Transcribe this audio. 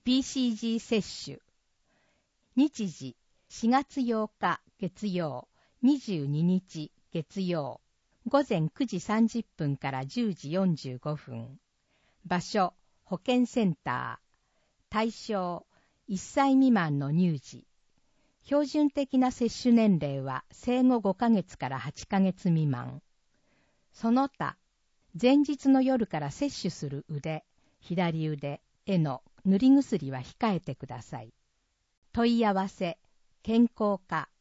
BCG 接種。日時4月8日月曜、22日月曜、午前9時30分から10時45分。場所、保健センター。対象、1歳未満の乳児。標準的な接種年齢は生後5ヶ月から8ヶ月未満。その他、前日の夜から接種する腕、左腕への塗り薬は控えてください。問い合わせ、健康課